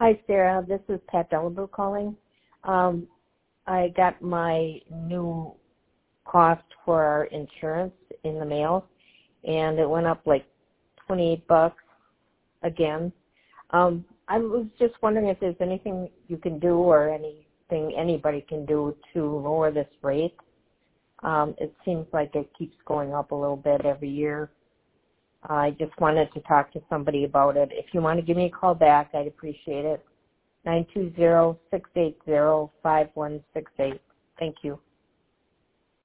Hi, Sarah. This is Pat Delabou calling. I got my new cost for our insurance in the mail, and it went up like $28 again. I was just wondering if there's anything you can do or anything anybody can do to lower this rate. It seems like it keeps going up a little bit every year. I just wanted to talk to somebody about it. If you want to give me a call back, I'd appreciate it. 920-680-5168. Thank you.